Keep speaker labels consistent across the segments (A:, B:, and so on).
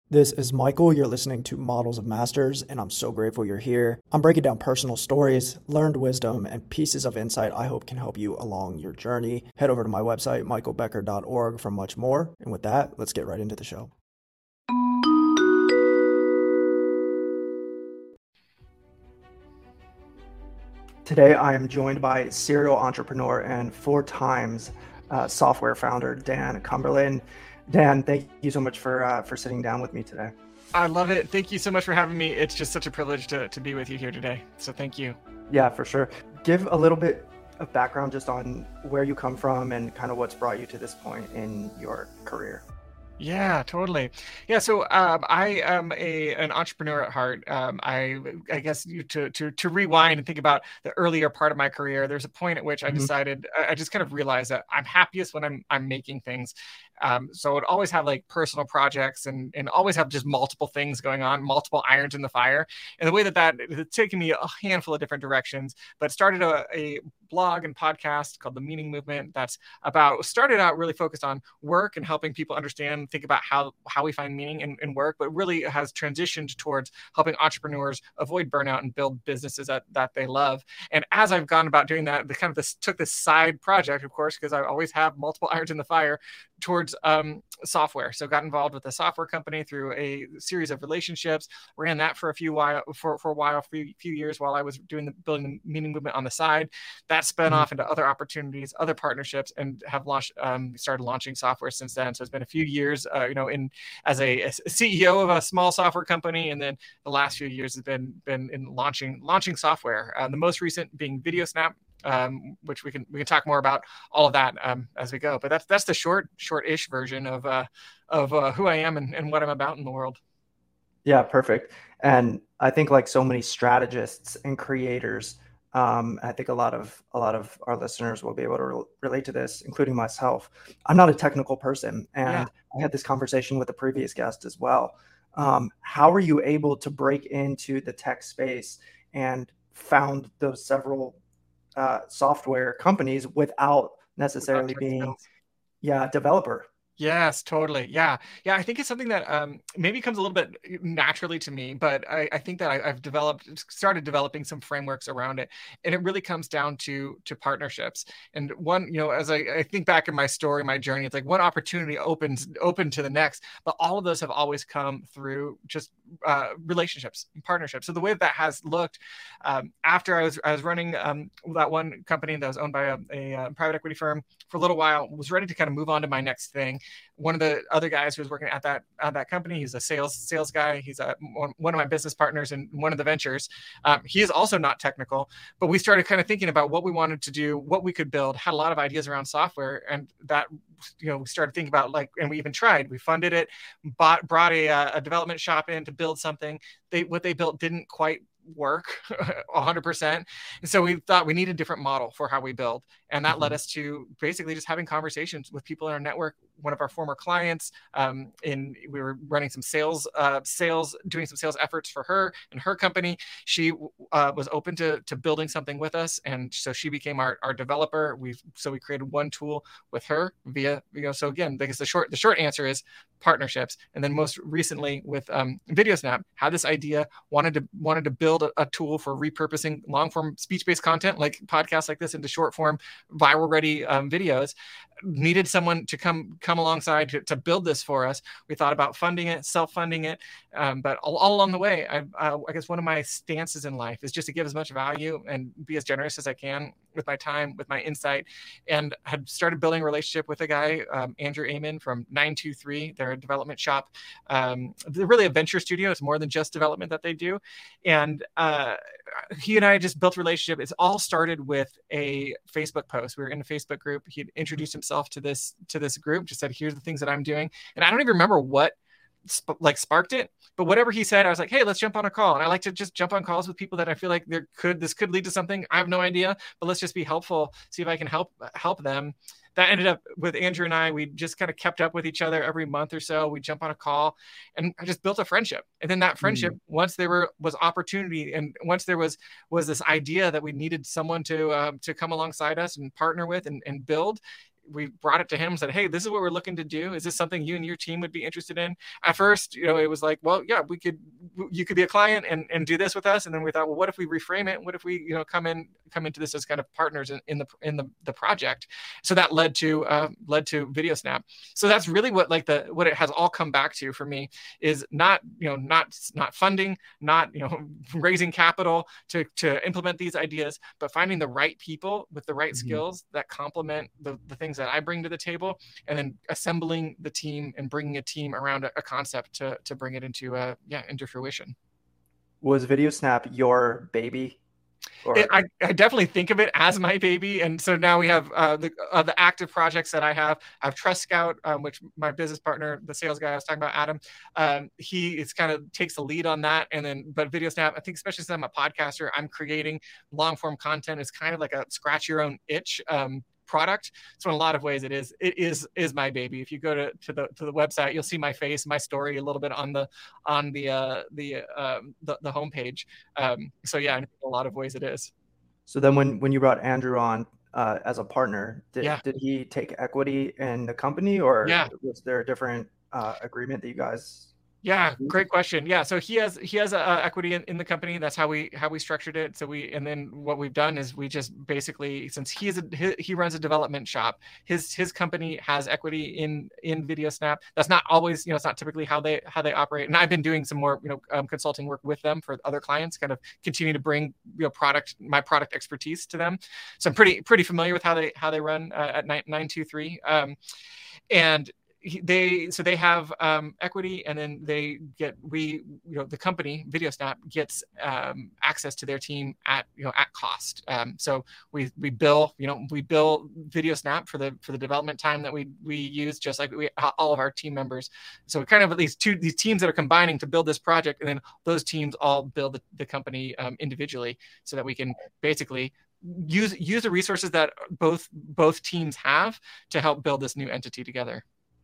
A: This is Michael. You're listening to Models of Masters, and I'm so grateful you're here. I'm breaking down personal stories, learned wisdom, and pieces of insight I hope can help you along your journey. Head over to my website, michaelbecker.org, for much more. And with that, let's get right into the show. Today, I am joined by serial entrepreneur and 4 times software founder, Dan Cumberland. Dan, thank you so much for sitting down with me today.
B: I love it. Thank you so much for having me. It's just such a privilege to be with you here today. So thank you.
A: Yeah, for sure. Give a little bit of background just on where you come from and kind of what's brought you to this point in your career.
B: Yeah, totally. Yeah, so I am an entrepreneur at heart. I guess to rewind and think about the earlier part of my career, there's a point at which I decided I just kind of realized that I'm happiest when I'm making things. So I'd always have like personal projects and always have just multiple things going on, multiple irons in the fire. And the way that it's taken me a handful of different directions, but started a blog and podcast called The Meaning Movement that's started out really focused on work and helping people understand, think about how we find meaning in work, but really has transitioned towards helping entrepreneurs avoid burnout and build businesses that they love. And as I've gone about doing that, took this side project, of course, because I always have multiple irons in the fire, towards software. So got involved with a software company through a series of relationships, ran that for a few years while I was building the Meaning Movement on the side. That spun off into other opportunities, other partnerships, and have started launching software since then. So it's been a few years, as a CEO of a small software company, and then the last few years has been in launching software. The most recent being VideoSnap, which we can talk more about all of that as we go. But that's the short-ish version of who I am and what I'm about in the world.
A: Yeah, perfect. And I think like so many strategists and creators, I think a lot of our listeners will be able to relate to this, including myself. I'm not a technical person, and I had this conversation with a previous guest as well. How were you able to break into the tech space and found those several software companies without necessarily being a developer?
B: Yes, totally. Yeah. I think it's something that maybe comes a little bit naturally to me, but I think that I've started developing some frameworks around it, and it really comes down to partnerships. And one, as I think back in my story, my journey, it's like one opportunity open to the next, but all of those have always come through just relationships and partnerships. So the way that has looked after I was running that one company that was owned by a private equity firm for a little while, was ready to kind of move on to my next thing. One of the other guys who was working at that company, he's a sales guy. He's one of my business partners in one of the ventures. He is also not technical, but we started kind of thinking about what we wanted to do, what we could build, had a lot of ideas around software, and that, we started thinking about and we even tried. We funded it, brought a development shop in to build something. What they built didn't quite work 100%. And so we thought we need a different model for how we build. And that led us to basically just having conversations with people in our network. One of our former clients, we were running some doing some sales efforts for her and her company. She was open to building something with us. And so she became our developer. We created one tool with her via, so again, I guess the short answer is partnerships. And then most recently with VideoSnap, had this idea, wanted to build a tool for repurposing long form speech-based content like podcasts like this into short form viral ready videos. Needed someone to come alongside to build this for us. We thought about funding it, self-funding it, but all along the way, I guess one of my stances in life is just to give as much value and be as generous as I can with my time, with my insight, and had started building a relationship with a guy, Andrew Amen from 923. They're a development shop. They're really a venture studio. It's more than just development that they do, and he and I just built a relationship. It's all started with a Facebook post. We were in a Facebook group. He introduced himself to this group, just said, here's the things that I'm doing. And I don't even remember what sparked it, but whatever he said, I was like, hey, let's jump on a call. And I like to just jump on calls with people that I feel like this could lead to something. I have no idea, but let's just be helpful, see if I can help them. That ended up with Andrew and I. We just kind of kept up with each other every month or so. We jump on a call, and I just built a friendship. And then that friendship, once there was opportunity, and once there was this idea that we needed someone to come alongside us and partner with and build, we brought it to him and said, hey, this is what we're looking to do. Is this something you and your team would be interested in? At first, it was like, well, yeah, you could be a client and do this with us. And then we thought, well, what if we reframe it? What if we, come into this as kind of partners in the project? So that led to VideoSnap. So that's really what it has all come back to for me, is not funding, not raising capital to implement these ideas, but finding the right people with the right skills that complement the things that I bring to the table, and then assembling the team and bringing a team around a concept to bring it into fruition.
A: Was VideoSnap your baby?
B: I definitely think of it as my baby. And so now we have the active projects that I have. I have Trust Scout, which my business partner, the sales guy I was talking about, Adam, he is kind of takes the lead on that. And then, but VideoSnap, I think, especially since I'm a podcaster, I'm creating long form content. It's kind of like a scratch your own itch product. So in a lot of ways, it is my baby. If you go to the website, you'll see my face, my story a little bit on the homepage. So yeah, in a lot of ways it is.
A: So then when you brought Andrew on as a partner, did he take equity in the company, or was there a different agreement that you guys?
B: Yeah, great question. Yeah, so he has equity in the company. That's how we structured it. So and then what we've done is we just basically, since he runs a development shop, his company has equity in VideoSnap. That's not always, it's not typically how they operate. And I've been doing some more consulting work with them for other clients, kind of continue to bring my product expertise to them. So I'm pretty familiar with how they run at 923. And they have equity, and then they get the company VideoSnap gets access to their team at cost. So we bill VideoSnap for the development time that we use, just like all of our team members. So kind of at least these teams that are combining to build this project, and then those teams all build the company individually, so that we can basically use the resources that both teams have to help build this new entity together.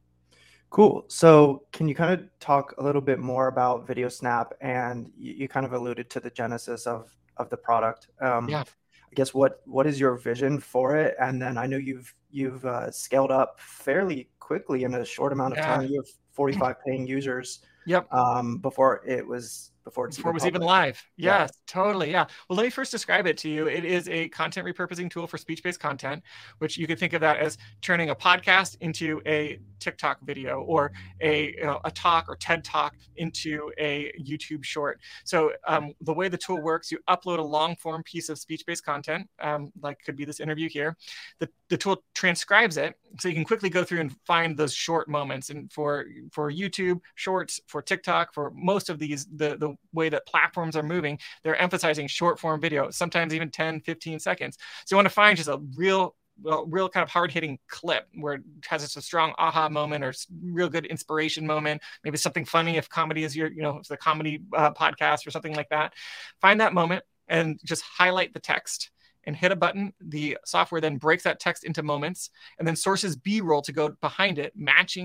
A: Cool. So can you kind of talk a little bit more about VideoSnap? And you kind of alluded to the genesis of the product. I guess what is your vision for it? And then I know you've scaled up fairly quickly in a short amount of time. You have 45 paying users.
B: Yep.
A: Before it was
B: even live. Yes, totally. Yeah. Well, let me first describe it to you. It is a content repurposing tool for speech-based content, which you could think of that as turning a podcast into a TikTok video, or a talk or TED talk into a YouTube short. So the way the tool works, you upload a long form piece of speech-based content, like could be this interview here. The tool transcribes it, so you can quickly go through and find those short moments. And for YouTube shorts, for TikTok, for most of these, the way that platforms are moving, they're emphasizing short form video, sometimes even 10, 15 seconds. So you want to find just a real kind of hard-hitting clip where it has just a strong aha moment, or real good inspiration moment, maybe something funny if comedy is it's a comedy podcast or something like that. Find that moment and just highlight the text and hit a button. The software then breaks that text into moments, and then sources B-roll to go behind it,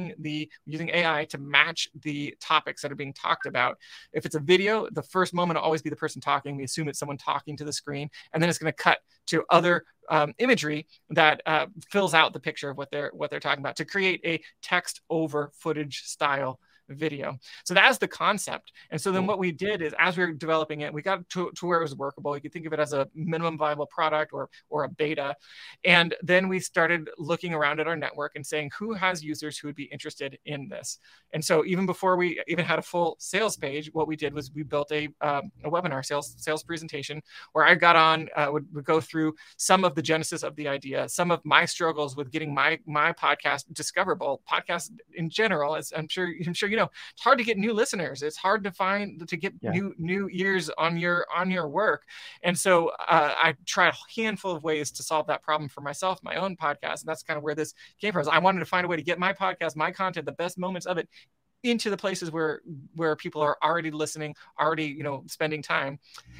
B: using AI to match the topics that are being talked about. If it's a video, the first moment will always be the person talking. We assume it's someone talking to the screen, and then it's going to cut to other imagery that fills out the picture of what they're talking about, to create a text over footage style video. So that's the concept. And so then what we did is, as we were developing it, we got to where it was workable. You could think of it as a minimum viable product or a beta. And then we started looking around at our network and saying, who has users who would be interested in this? And so even before we even had a full sales page, what we did was we built a webinar sales presentation, where I got on, would go through some of the genesis of the idea, some of my struggles with getting my podcast discoverable. Podcasts in general, as I'm sure it's hard to get new listeners. It's hard to get new ears on your work. And so I tried a handful of ways to solve that problem for myself, my own podcast. And that's kind of where this came from. I wanted to find a way to get my podcast, my content, the best moments of it into the places where people are already listening, already, you know, spending time,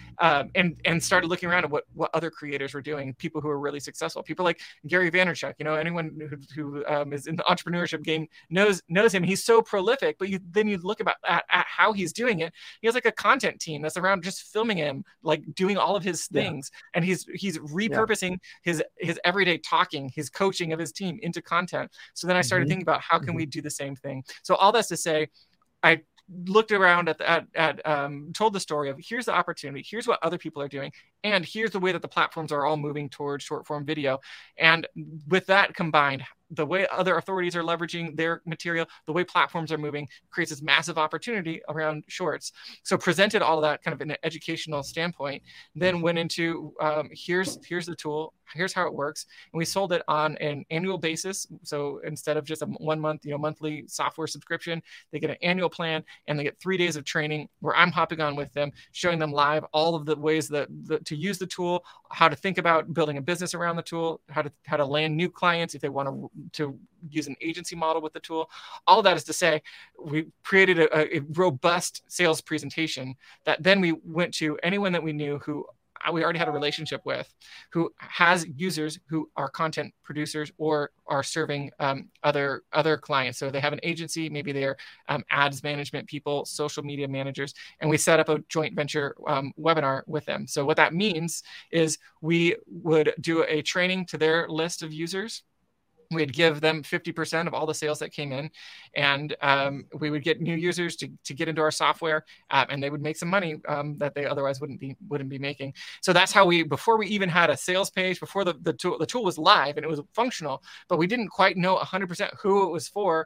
B: and started looking around at what other creators were doing, people who are really successful, people like Gary Vaynerchuk. You know, anyone who is in the entrepreneurship game knows him. He's so prolific, but then you look at how he's doing it. He has like a content team that's around just filming him, like doing all of his things, and he's repurposing his everyday talking, his coaching of his team into content. So then I started thinking about how can we do the same thing. So all that's to say, I looked around told the story of here's the opportunity, here's what other people are doing, and here's the way that the platforms are all moving towards short form video. And with that combined, the way other authorities are leveraging their material, the way platforms are moving, creates this massive opportunity around shorts. So presented all of that kind of in an educational standpoint, then went into here's the tool, here's how it works, and we sold it on an annual basis. So instead of just a 1 month, monthly software subscription, they get an annual plan, and they get 3 days of training where I'm hopping on with them, showing them live all of the ways that to use the tool, how to think about building a business around the tool, how to land new clients if they want to use an agency model with the tool. All of that is to say, we created a robust sales presentation that then we went to anyone that we knew who we already had a relationship with, who has users who are content producers or are serving other clients. So they have an agency, maybe they're ads management people, social media managers, and we set up a joint venture webinar with them. So what that means is we would do a training to their list of users. We'd give them 50% of all the sales that came in, and we would get new users to get into our software, and they would make some money that they otherwise wouldn't be making. So that's how before we even had a sales page, before the tool was live and it was functional, but we didn't quite know 100% who it was for.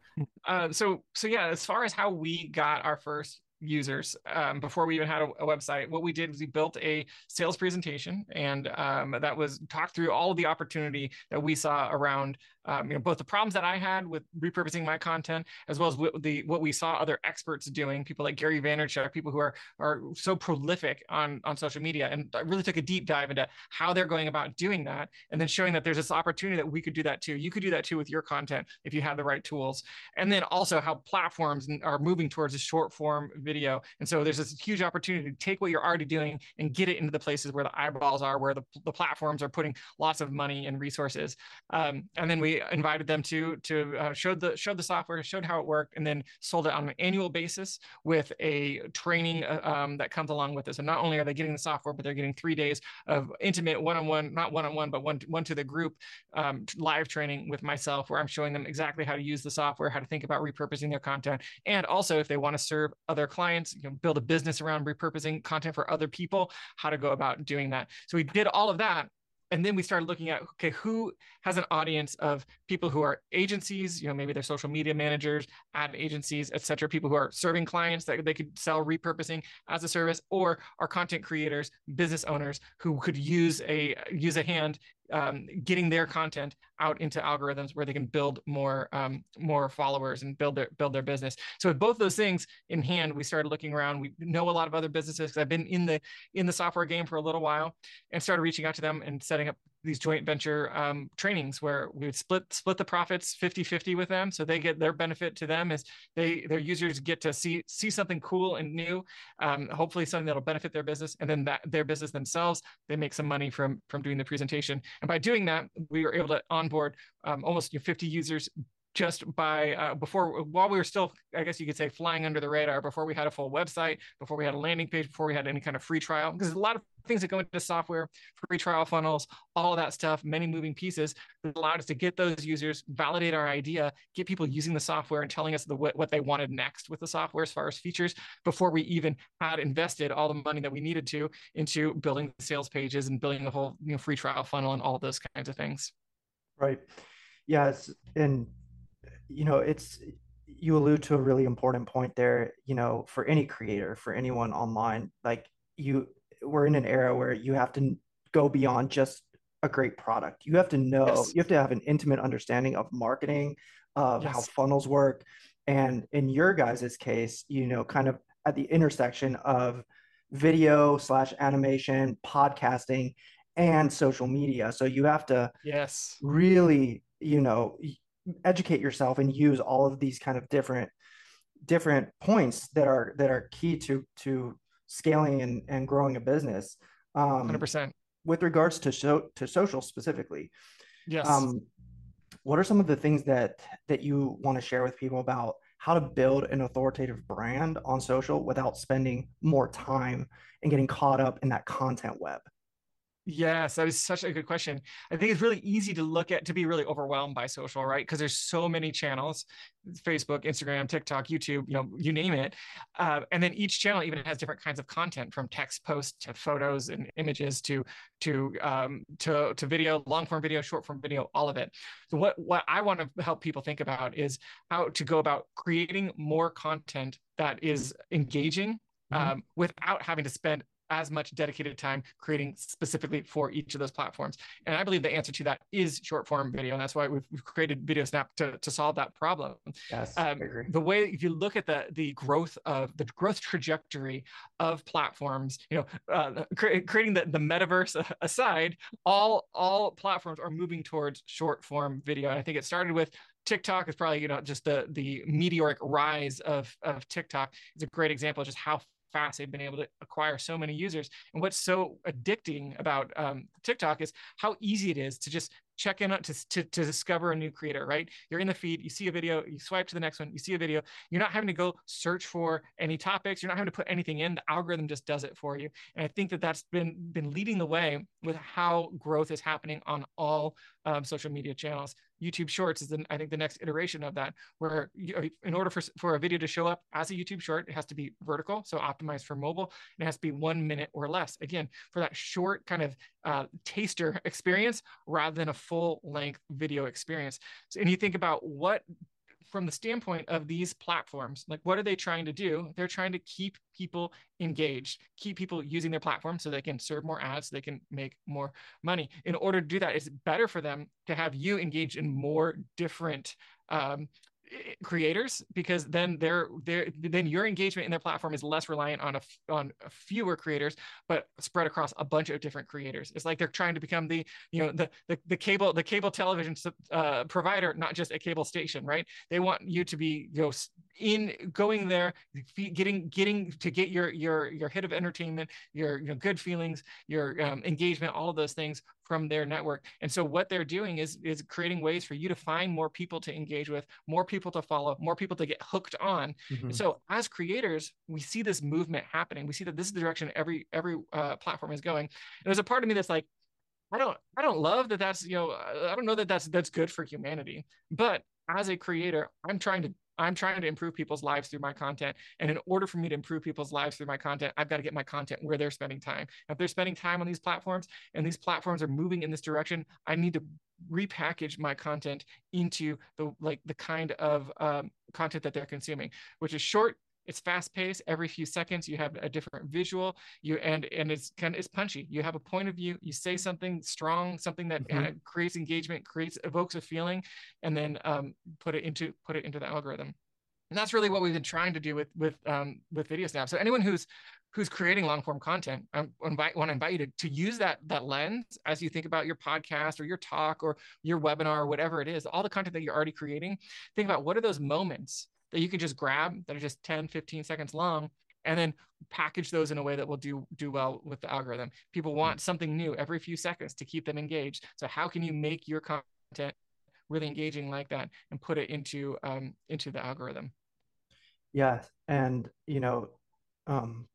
B: So yeah, as far as how we got our first users, before we even had a website, what we did was we built a sales presentation, and that was talked through all of the opportunity that we saw around both the problems that I had with repurposing my content, as well as what we saw other experts doing, people like Gary Vaynerchuk, people who are so prolific on social media. And I really took a deep dive into how they're going about doing that, and then showing that there's this opportunity that we could do that too. You could do that too with your content if you have the right tools. And then also how platforms are moving towards a short form video. And so there's this huge opportunity to take what you're already doing and get it into the places where the eyeballs are, where the platforms are putting lots of money and resources. And then we invited them to show the software, showed how it worked, and then sold it on an annual basis with a training that comes along with it. So not only are they getting the software, but they're getting 3 days of intimate one-on-one, not one-on-one, but one to the group live training with myself, where I'm showing them exactly how to use the software, how to think about repurposing their content, and also if they want to serve other clients, build a business around repurposing content for other people, how to go about doing that. So we did all of that. And then we started looking at, okay, who has an audience of people who are agencies, maybe they're social media managers, ad agencies, et cetera, people who are serving clients that they could sell repurposing as a service, or are content creators, business owners who could use a hand getting their content out into algorithms where they can build more followers and build their business. So with both those things in hand, we started looking around. We know a lot of other businesses because I've been in the software game for a little while, and started reaching out to them and setting up these joint venture trainings where we would split the profits 50-50 with them. So they get their benefit to them as their users get to see something cool and new, hopefully something that'll benefit their business, and then their business themselves, they make some money from doing the presentation. And by doing that, we were able to onboard almost 50 users just by while we were still, I guess you could say, flying under the radar, before we had a full website, before we had a landing page, before we had any kind of free trial. Because there's a lot of things that go into software, free trial funnels, all of that stuff, many moving pieces that allowed us to get those users, validate our idea, get people using the software and telling us what they wanted next with the software as far as features, before we even had invested all the money that we needed to into building sales pages and building the whole free trial funnel and all of those kinds of things.
A: Right. Yes. And you allude to a really important point there, for any creator, for anyone online, like we're in an era where you have to go beyond just a great product. You have to know,
B: Yes.
A: You have to have an intimate understanding of marketing, of
B: Yes.
A: how funnels work. And in your guys' case, kind of at the intersection of video / animation, podcasting, and social media. So you have to really, educate yourself and use all of these kind of different different points that are key to scaling and growing a business. Um,
B: 100%.
A: with regards to to social specifically,
B: Yes.
A: um, what are some of the things that you want to share with people about how to build an authoritative brand on social without spending more time and getting caught up in that content web?
B: Yes, that is such a good question. I think it's really easy to look at to be really overwhelmed by social, right? Because there's so many channels, Facebook, Instagram, TikTok, YouTube, you name it. And then each channel even has different kinds of content, from text posts to photos and images to video, long form video, short form video, all of it. So what I want to help people think about is how to go about creating more content that is engaging,
A: Mhm.
B: without having to spend as much dedicated time creating specifically for each of those platforms. And I believe the answer to that is short form video. And that's why we've created Video Snap to solve that problem.
A: Yes, I agree.
B: The way, if you look at the growth trajectory of platforms, creating the metaverse aside, all platforms are moving towards short form video. And I think it started with TikTok. Is probably just the meteoric rise of TikTok is a great example of just how fast they've been able to acquire so many users. And what's so addicting about TikTok is how easy it is to just check in to discover a new creator, right? You're in the feed, you see a video, you swipe to the next one, you see a video. You're not having to go search for any topics. You're not having to put anything in. The algorithm just does it for you. And I think that that's been leading the way with how growth is happening on all social media channels. YouTube Shorts is, I think, the next iteration of that, where in order for a video to show up as a YouTube short, it has to be vertical, so optimized for mobile, and it has to be 1 minute or less. Again, for that short kind of taster experience rather than a full length video experience. So, and you think about what, from the standpoint of these platforms, like what are they trying to do? They're trying to keep people engaged, keep people using their platform so they can serve more ads, so they can make more money. In order to do that, it's better for them to have you engage in more different creators, because then then your engagement in their platform is less reliant on fewer creators, but spread across a bunch of different creators. It's like they're trying to become the cable television provider, not just a cable station, right? They want you to be in going there, getting to get your hit of entertainment, your good feelings, your engagement, all of those things from their network. And so what they're doing is creating ways for you to find more people to engage with, more people to follow, more people to get hooked on. And
A: Mhm.
B: so as creators, we see this movement happening. We see that this is the direction every platform is going. And there's a part of me that's like, I don't love that. I don't know that that's good for humanity. But as a creator, I'm trying to improve people's lives through my content. And in order for me to improve people's lives through my content, I've got to get my content where they're spending time. If they're spending time on these platforms and these platforms are moving in this direction, I need to repackage my content into the kind of content that they're consuming, which is short. It's fast paced. Every few seconds, you have a different visual. And it's punchy. You have a point of view. You say something strong, something that
A: Mhm.
B: creates engagement, evokes a feeling, and then put it into the algorithm. And that's really what we've been trying to do with Video Snap. So anyone who's creating long form content, I want to invite you to use that lens as you think about your podcast or your talk or your webinar or whatever it is, all the content that you're already creating. Think about what are those moments that you can just grab that are just 10, 15 seconds long, and then package those in a way that will do well with the algorithm. People want something new every few seconds to keep them engaged. So how can you make your content really engaging like that and put it into the algorithm?
A: Yeah, and um,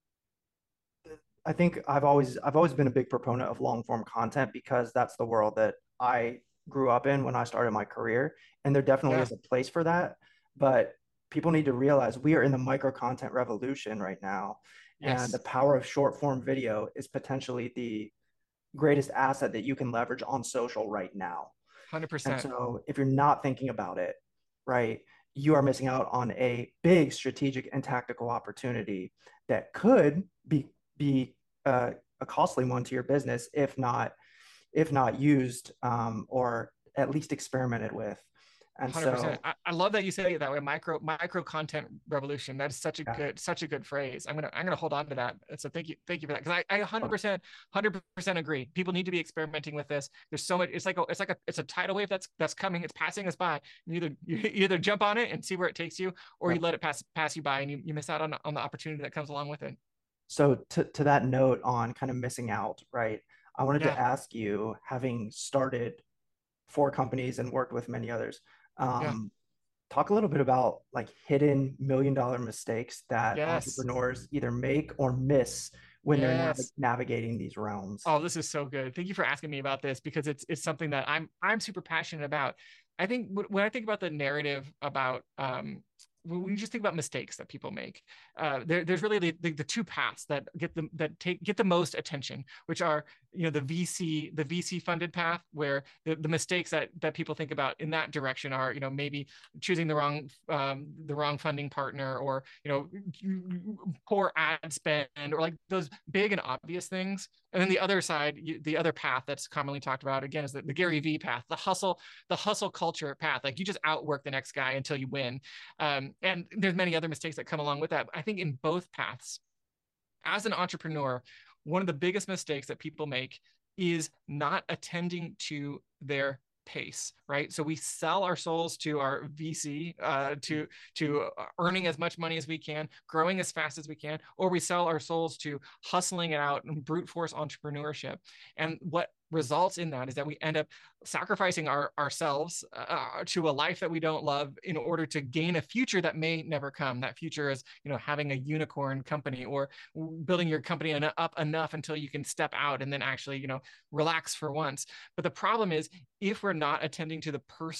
A: I think I've always been a big proponent of long form content because that's the world that I grew up in when I started my career, and there definitely
B: Yeah.
A: is a place for that. But people need to realize we are in the micro content revolution right now, and the
B: Yes.
A: power of short form video is potentially the greatest asset that you can leverage on social right now. And
B: 100%.
A: so if you're not thinking about it, right, you are missing out on a big strategic and tactical opportunity that could be a costly one to your business if not used or at least experimented with. And
B: 100%.
A: so,
B: I love that you say it that way. Micro content revolution. That is
A: yeah.
B: such a good phrase. I'm gonna hold on to that. So thank you for that. Because I 100% agree. People need to be experimenting with this. There's so much. It's a tidal wave that's coming. It's passing us by. You either jump on it and see where it takes you, or you
A: Yep.
B: let it pass you by and you miss out on the opportunity that comes along with it.
A: So to that note on kind of missing out, right? I wanted to
B: Yeah,
A: ask you, having started four companies and worked with many others,
B: yeah,
A: um, talk a little bit about like hidden $1 million mistakes that
B: yes,
A: entrepreneurs either make or miss when they're
B: yes.
A: navigating these realms.
B: Oh, this is so good. Thank you for asking me about this because it's something that I'm super passionate about. I think when I think about the narrative about when you just think about mistakes that people make, there's really the two paths that get the most attention, which are the VC funded path, where the mistakes that people think about in that direction are maybe choosing the wrong funding partner, or poor ad spend, or like those big and obvious things. And then the other side, the other path that's commonly talked about again is the Gary V path, the hustle culture path. Like you just outwork the next guy until you win. And there's many other mistakes that come along with that. But I think in both paths, as an entrepreneur, one of the biggest mistakes that people make is not attending to their pace, right? So we sell our souls to our VC, to earning as much money as we can, growing as fast as we can, or we sell our souls to hustling it out and brute force entrepreneurship. And what results in that is that we end up sacrificing ourselves to a life that we don't love in order to gain a future that may never come. That future is having a unicorn company, or building your company up enough until you can step out and then actually relax for once. But the problem is, if we're not attending to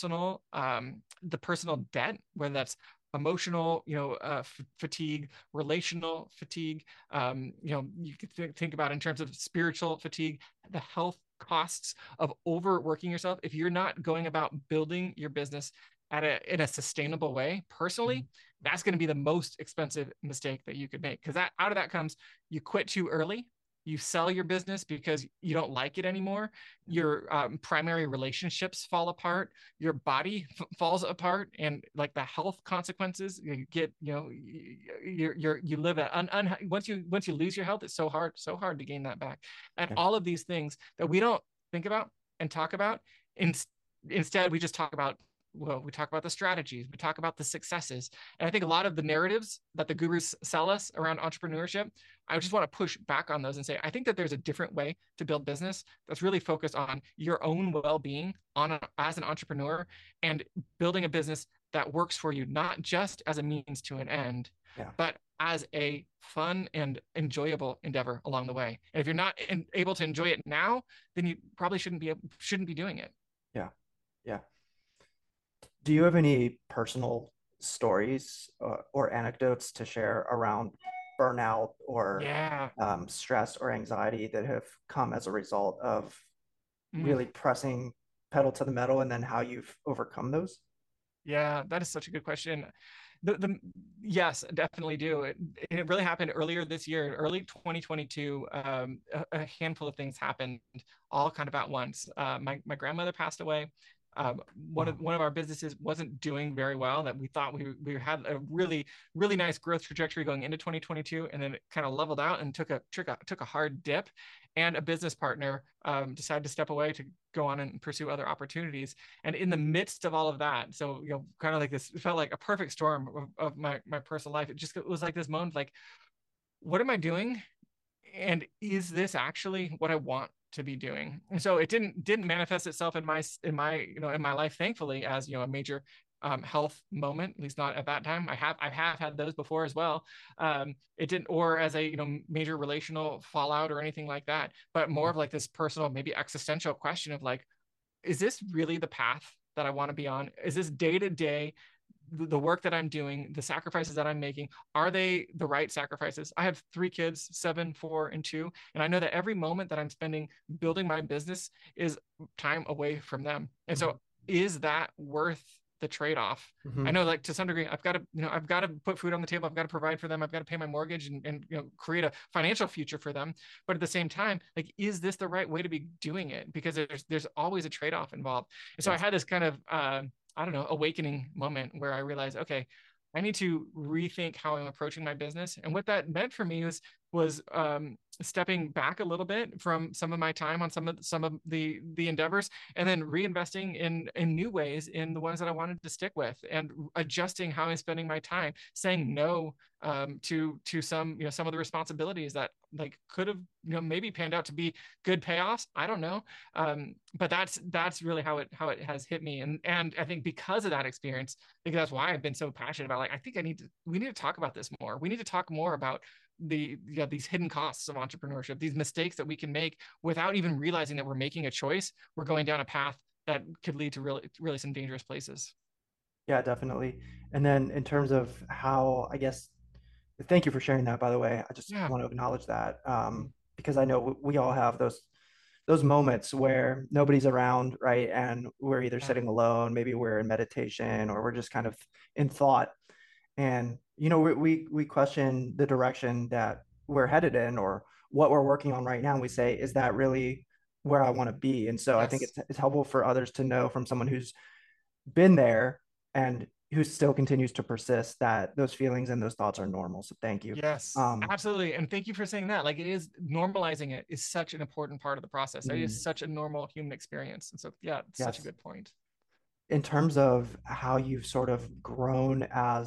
B: the personal debt, whether that's emotional fatigue, relational fatigue, you could think about in terms of spiritual fatigue, the health costs of overworking yourself. If you're not going about building your business in a sustainable way personally, that's going to be the most expensive mistake that you could make, because that out of that comes you quit too early, you sell your business because you don't like it anymore, your primary relationships fall apart, your body falls apart, and like the health consequences you get, you live at once you lose your health, it's so hard to gain that back. And
A: Yeah.
B: all of these things that we don't think about and talk about, in, instead we just talk about, well, we talk about the strategies, we talk about the successes. And I think a lot of the narratives that the gurus sell us around entrepreneurship, I just want to push back on those and say, I think that there's a different way to build business that's really focused on your own well-being as an entrepreneur, and building a business that works for you, not just as a means to an end,
A: Yeah.
B: but as a fun and enjoyable endeavor along the way. And if you're not able to enjoy it now, then you probably shouldn't be doing it.
A: Yeah. Yeah. Do you have any personal stories or anecdotes to share around burnout or
B: Yeah.
A: stress or anxiety that have come as a result of
B: Mm.
A: really pressing pedal to the metal, and then how you've overcome those?
B: Yeah, that is such a good question. The yes, definitely do. It really happened earlier this year, early 2022. A handful of things happened, all kind of at once. My grandmother passed away.
A: Wow.
B: One of our businesses wasn't doing very well. That we thought we had a really nice growth trajectory going into 2022, and then it kind of leveled out and took a hard dip. And a business partner decided to step away to go on and pursue other opportunities. And in the midst of all of that, so kind of like this, it felt like a perfect storm of my personal life. It was like this moment, like, what am I doing? And is this actually what I want to be doing? And so it didn't manifest itself in my life, thankfully, as a major health moment, at least not at that time. I have had those before as well. It didn't, or as a major relational fallout or anything like that, but more of like this personal, maybe existential question of like, is this really the path that I want to be on? Is this day to day, the work that I'm doing, the sacrifices that I'm making, are they the right sacrifices? I have three kids, 7, 4, and 2. And I know that every moment that I'm spending building my business is time away from them. And
A: Mhm.
B: so is that worth the trade-off? I
A: Mhm.
B: know, like, to some degree, I've got to put food on the table. I've got to provide for them. I've got to pay my mortgage and create a financial future for them. But at the same time, like, is this the right way to be doing it? Because there's always a trade-off involved. And so I
A: Yes.
B: had this kind of I don't know, awakening moment where I realized, okay, I need to rethink how I'm approaching my business. And what that meant for me was stepping back a little bit from some of my time on some of the endeavors, and then reinvesting in new ways in the ones that I wanted to stick with, and adjusting how I'm spending my time, saying no to some, some of the responsibilities that like could have, maybe panned out to be good payoffs. I don't know. But that's really how it has hit me. And I think because of that experience, I think that's why I've been so passionate about, like, I think we need to talk about this more. We need to talk more about these hidden costs of entrepreneurship, these mistakes that we can make without even realizing that we're making a choice. We're going down a path that could lead to really some dangerous places.
A: Yeah, definitely. And then in terms of how, I guess, thank you for sharing that, by the way. I just
B: Yeah.
A: want to acknowledge that because I know we all have those moments where nobody's around, right? And we're either
B: Yeah.
A: sitting alone, maybe we're in meditation, or we're just kind of in thought. And we question the direction that we're headed in, or what we're working on right now. And we say, is that really where I want to be? And so I think
B: Yes.
A: it's helpful for others to know from someone who's been there and who still continues to persist that those feelings and those thoughts are normal. So thank you.
B: Yes,
A: Um,
B: absolutely. And thank you for saying that. Like, it is normalizing it is such an important part of the process. It is
A: mm,
B: such a normal human experience. And so, yeah, it's such a
A: yes.
B: good point.
A: In terms of how you've sort of grown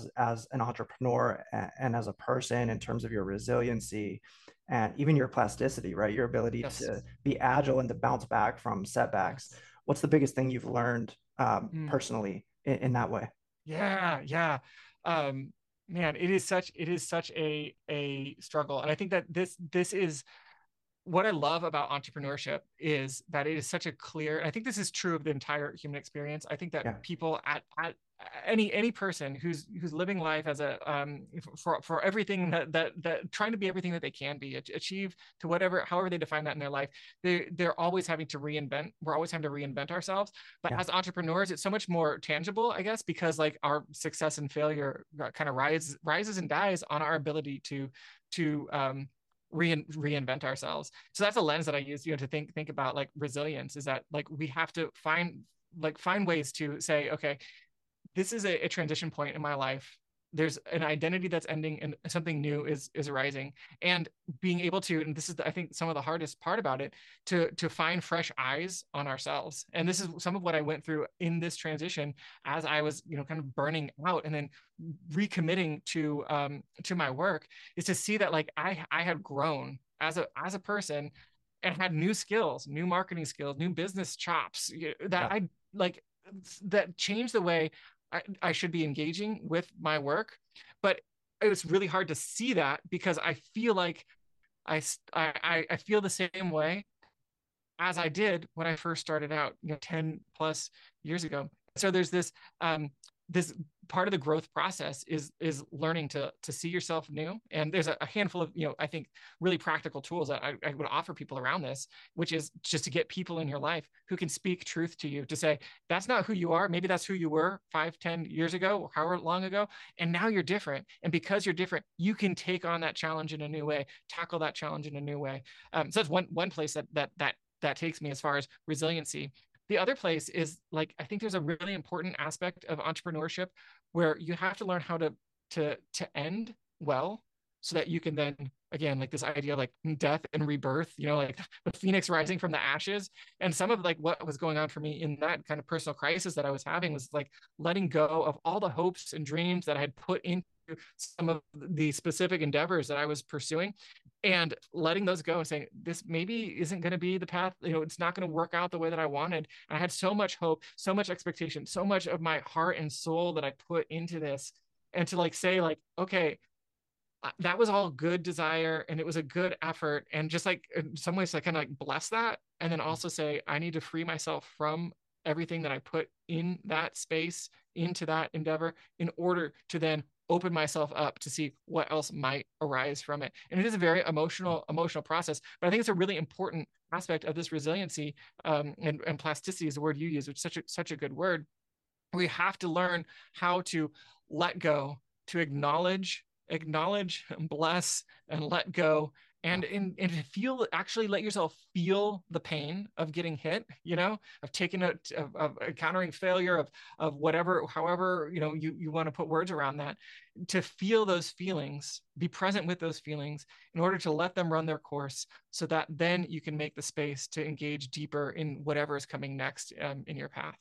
A: as an entrepreneur and as a person, in terms of your resiliency and even your plasticity, right? Your ability
B: Yes.
A: to be agile and to bounce back from setbacks.
B: Yes.
A: What's the biggest thing you've learned
B: Mm.
A: personally in that way?
B: Yeah, yeah. Um, Man, it is such a struggle. And I think that this is what I love about entrepreneurship, is that it is such a clear, and I think this is true of the entire human experience. I think that
A: Yeah,
B: people at any person who's living life as a for everything that trying to be everything that they can be, achieve to whatever, however they define that in their life, they're always having to reinvent. We're always having to reinvent ourselves. But
A: yeah,
B: as entrepreneurs, it's so much more tangible, I guess, because like our success and failure kind of rises and dies on our ability to reinvent ourselves. So that's a lens that I use, to think about like resilience, is that like we have to find ways to say, okay, this is a transition point in my life. There's an identity that's ending and something new is arising. And being able to, and this is I think some of the hardest part about it, to find fresh eyes on ourselves. And this is some of what I went through in this transition, as I was, kind of burning out and then recommitting to my work, is to see that like I had grown as a person, and had new skills, new marketing skills, new business chops, that
A: yeah,
B: I like, that changed the way I should be engaging with my work. But it was really hard to see that, because I feel like I feel the same way as I did when I first started out, 10 plus years ago. So there's this part of the growth process is learning to see yourself new. And there's a handful of, I think really practical tools that I would offer people around this, which is just to get people in your life who can speak truth to you, to say, that's not who you are. Maybe that's who you were 5, 10 years ago, or however long ago. And now you're different. And because you're different, you can take on that challenge in a new way, tackle that challenge in a new way. So that's one place that takes me as far as resiliency. The other place is, like, I think there's a really important aspect of entrepreneurship where you have to learn how to end well, so that you can then, again, like this idea of like death and rebirth, like the phoenix rising from the ashes. And some of like what was going on for me in that kind of personal crisis that I was having was like letting go of all the hopes and dreams that I had put into some of the specific endeavors that I was pursuing, and letting those go and saying, this maybe isn't going to be the path, it's not going to work out the way that I wanted. And I had so much hope, so much expectation, so much of my heart and soul that I put into this. And to like say like, okay, that was all good desire and it was a good effort. And just like in some ways I kind of like bless that. And then also say, I need to free myself from everything that I put in that space, into that endeavor, in order to then open myself up to see what else might arise from it. And it is a very emotional process, but I think it's a really important aspect of this resiliency, and plasticity is the word you use, which is such a good word. We have to learn how to let go, to acknowledge, and bless, and let go, and and to feel, actually let yourself feel the pain of getting hit, of taking it, of encountering failure, of whatever, however, you want to put words around that, to feel those feelings, be present with those feelings in order to let them run their course, so that then you can make the space to engage deeper in whatever is coming next, in your path.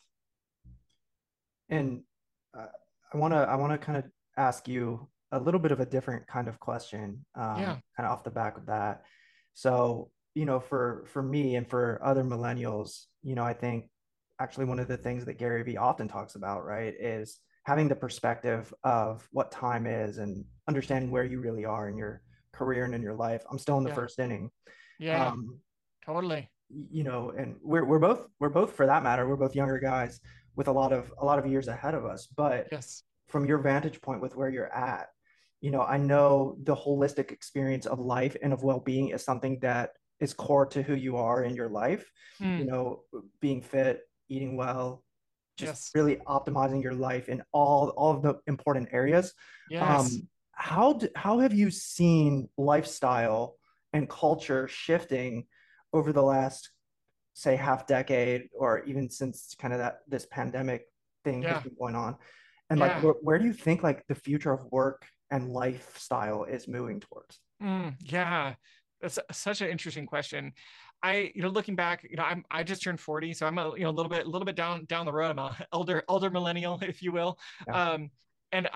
A: And uh, I want to kind of ask you a little bit of a different kind of question,
B: Yeah,
A: kind of off the back of that. So, for me and for other millennials, I think actually one of the things that Gary Vee often talks about, right, is having the perspective of what time is and understanding where you really are in your career and in your life. I'm still in the
B: yeah,
A: first inning.
B: yeah,
A: Um,
B: totally.
A: and we're both for that matter, we're both younger guys with a lot of years ahead of us. But
B: Yes.
A: from your vantage point with where you're at, I know the holistic experience of life and of well-being is something that is core to who you are in your life.
B: Mm,
A: Being fit, eating well, just
B: yes.
A: really optimizing your life in all of the important areas.
B: Yes.
A: How have you seen lifestyle and culture shifting over the last, say, half decade, or even since kind of that this pandemic thing has
B: Yeah.
A: been going on? And like,
B: Yeah.
A: where do you think like the future of work and lifestyle is moving towards?
B: Yeah. That's such an interesting question. Looking back, I just turned 40, so I'm a little bit down the road. I'm a elder millennial, if you will.
A: Yeah.
B: Um, and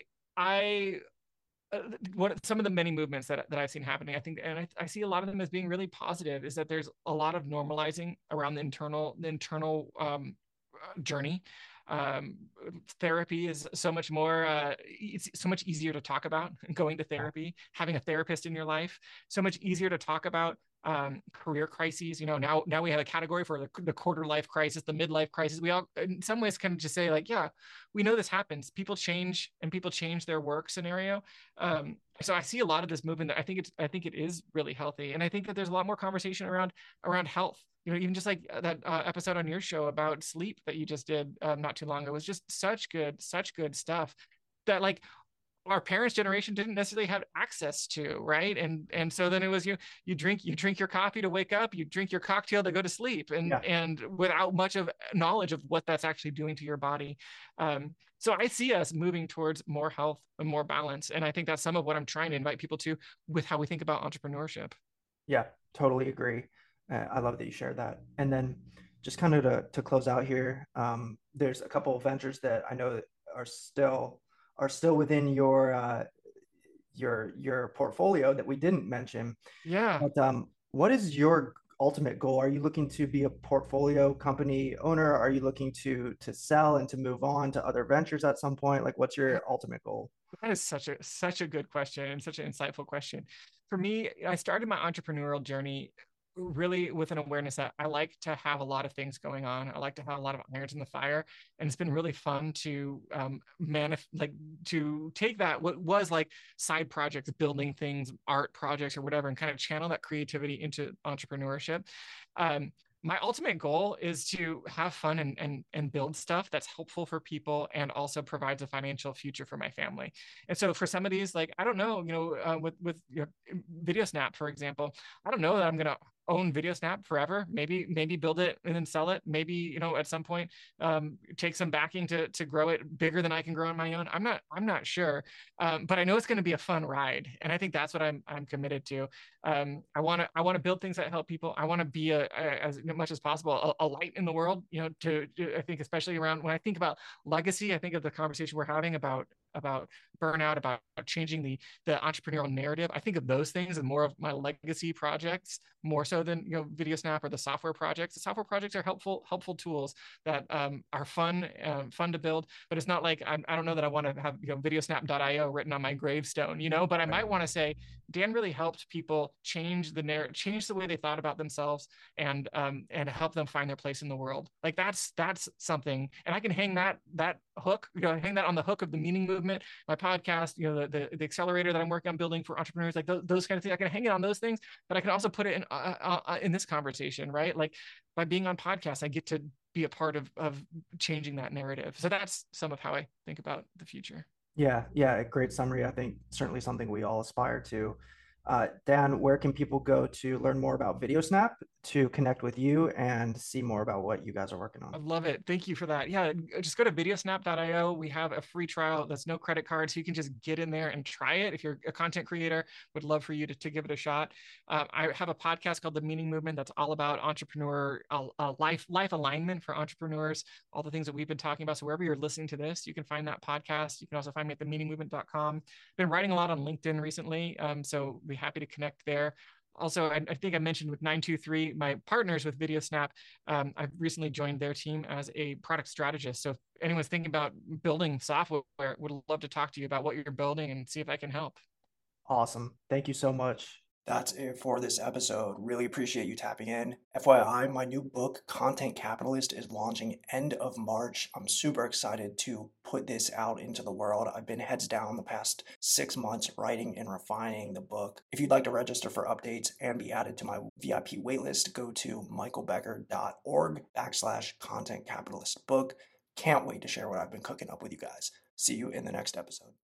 B: I what some of the many movements that I've seen happening, I think, and I see a lot of them as being really positive, is that there's a lot of normalizing around the internal journey. Um, Therapy is so much more, it's so much easier to talk about going to
A: Yeah.
B: therapy, having a therapist in your life, so much easier to talk about career crises. Now we have a category for the quarter life crisis, the midlife crisis. We all, in some ways, can just say like, yeah, we know this happens. People change, and people change their work scenario. So I see a lot of this movement that I think it is really healthy, and I think that there's a lot more conversation around health. Even just like that episode on your show about sleep that you just did not too long ago was just such good stuff that, like, our parents' generation didn't necessarily have access to, right? And so then it was, you drink your coffee to wake up, you drink your cocktail to go to sleep, and
A: Yeah.
B: and without much of knowledge of what that's actually doing to your body. So I see us moving towards more health and more balance, and I think that's some of what I'm trying to invite people to with how we think about entrepreneurship.
A: Yeah, totally agree. I love that you shared that. And then just kind of to close out here, there's a couple of ventures that I know that are still within your portfolio that we didn't mention.
B: Yeah.
A: But what is your ultimate goal? Are you looking to be a portfolio company owner? Are you looking to sell and to move on to other ventures at some point? Like, what's your ultimate goal?
B: That is such a good question, and such an insightful question. For me, I started my entrepreneurial journey really with an awareness that I like to have a lot of things going on. I like to have a lot of irons in the fire, and it's been really fun to to take that, what was like side projects, building things, art projects or whatever, and kind of channel that creativity into entrepreneurship. Um, my ultimate goal is to have fun and build stuff that's helpful for people and also provides a financial future for my family. And so for some of these, like, I don't know, with Video Snap, for example, I don't know that I'm gonna own Video Snap forever. Maybe build it and then sell it. Maybe, at some point, take some backing to grow it bigger than I can grow on my own. I'm not sure, but I know it's going to be a fun ride, and I think that's what I'm committed to. I want to build things that help people. I want to be as much as possible a light in the world. I think, especially around when I think about legacy, I think of the conversation we're having about burnout, about changing the entrepreneurial narrative. I think of those things and more of my legacy projects, more so than Video Snap or the software projects. The software projects are helpful tools that are fun to build, but it's not like I don't know that I want to have videosnap.io written on my gravestone, but I
A: Right.
B: might want to say Dan really helped people change the narrative, change the way they thought about themselves, and help them find their place in the world. Like that's something, and I can hang that hook, hang that on the hook of the meaning movement, my podcast, the accelerator that I'm working on building for entrepreneurs, like those kind of things. I can hang it on those things, but I can also put it in this conversation, right? Like, by being on podcasts, I get to be a part of changing that narrative. So that's some of how I think about the future.
A: Yeah, yeah, a great summary. I think certainly something we all aspire to. Dan, where can people go to learn more about VideoSnap, to connect with you, and see more about what you guys are working
B: I
A: on?
B: love it. Thank you for that. Yeah, just go to videosnap.io. We have a free trial that's no credit card, so you can just get in there and try it. If you're a content creator, would love for you to give it a shot. I have a podcast called The Meaning Movement that's all about entrepreneur life alignment for entrepreneurs, all the things that we've been talking about. So wherever you're listening to this, you can find that podcast. You can also find me at themeaningmovement.com. Been writing a lot on LinkedIn recently, so be happy to connect there. Also, I think I mentioned with 923, my partners with VideoSnap, I've recently joined their team as a product strategist. So if anyone's thinking about building software, would love to talk to you about what you're building and see if I can help.
A: Awesome. Thank you so much. That's it for this episode. Really appreciate you tapping in. FYI, my new book, Content Capitalist, is launching end of March. I'm super excited to put this out into the world. I've been heads down the past 6 months writing and refining the book. If you'd like to register for updates and be added to my VIP waitlist, go to michaelbecker.org/content capitalist book. Can't wait to share what I've been cooking up with you guys. See you in the next episode.